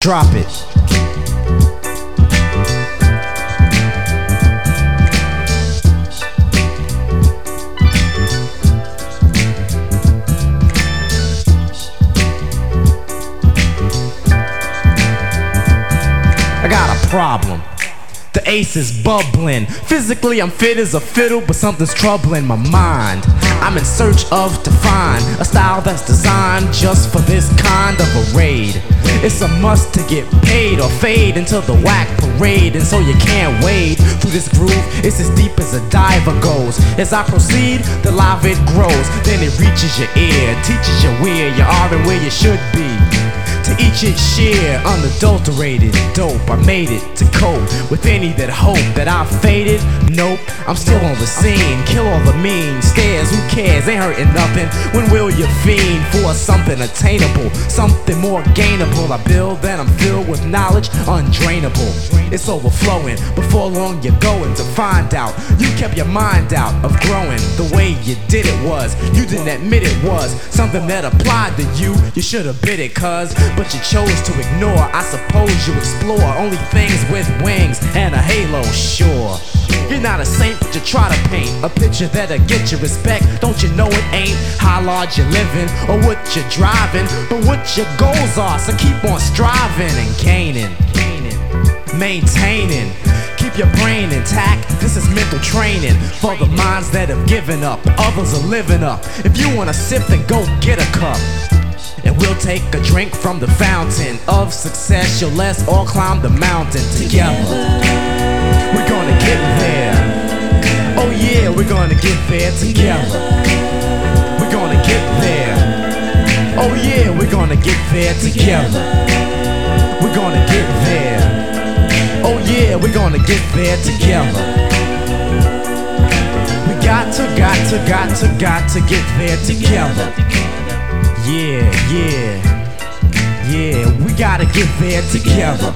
Drop it. I got a problem. The ace is bubbling. Physically I'm fit as a fiddle, but something's troubling my mind. I'm in search of to find a style that's designed just for this kind of a raid. It's a must to get paid or fade into the whack parade, and so you can't wade through this groove. It's as deep as a diver goes. As I proceed, the live it grows. Then it reaches your ear, teaches you where you are and where you should be. To each its share, unadulterated dope. I made it to cope with any that hope that I faded. Nope, I'm still on the scene. Kill all the mean stares, who cares? Ain't hurting nothing. When will you fiend for something attainable, something more gainable? I build, then I'm filled with knowledge, undrainable. It's overflowing. Before long you're going to find out you kept your mind out of growing. The way you did it was, you didn't admit it was something that applied to you. You should have bid it, cuz, but you chose to ignore. I suppose you explore only things with wings and a halo, sure. You're not a saint, but you try to paint a picture that'll get you respect. Don't you know it ain't how large you're living or what you're driving, but what your goals are. So keep on striving and gaining, maintaining. Keep your brain intact. This is mental training for the minds that have given up. Others are living up. If you wanna sip, then go get a cup, and we'll take a drink from the fountain of success. You'll let's all climb the mountain together. We're gonna get there. Oh yeah, we're gonna get there together. We're gonna get there. Oh yeah, we're gonna get there together. We're gonna get there. Oh yeah, we're gonna get there together. We got to get there together. Yeah, we gotta get there together.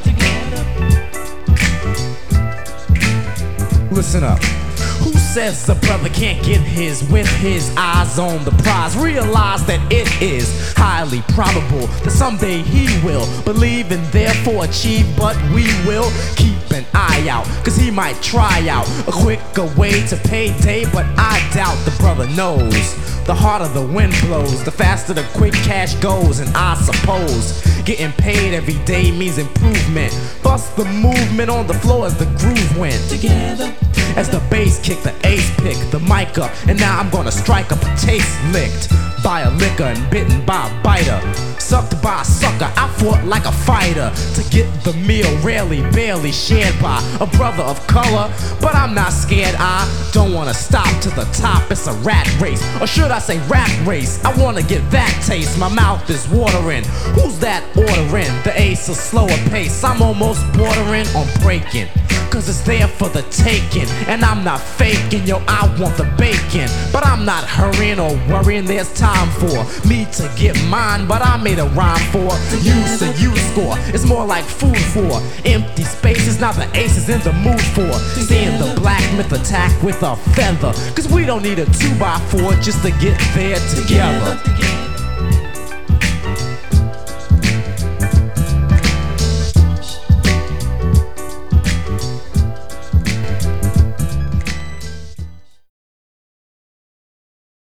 Listen up. Who says a brother can't get his with his eyes on the prize? Realize that it is highly probable that someday he will believe and therefore achieve, but we will keep an eye out, cause he might try out a quicker way to payday, but I doubt the brother knows. The harder the wind blows, the faster the quick cash goes. And I suppose getting paid every day means improvement. Bust the movement on the floor as the groove went together. As the bass kicked, the ace picked the mic up, and now I'm gonna strike up a taste licked by a liquor and bitten by a biter, sucked by a sucker. I fought like a fighter to get the meal, rarely, barely shared by a brother of color. But I'm not scared, I don't wanna stop to the top. It's a rat race, or should I say rap race. I wanna get that taste, my mouth is watering. Who's that ordering? The ace, a slower pace. I'm almost bordering on breaking, cause it's there for the taking. And I'm not faking, yo, I want the bacon. But I'm not hurrying or worrying, there's time for me to get mine. But I made a rhyme for you, so you score. It's more like food for empty spaces. Now the ace is in the mood for seeing the black myth attack with a feather, cause we don't need a 2x4 just to get there together.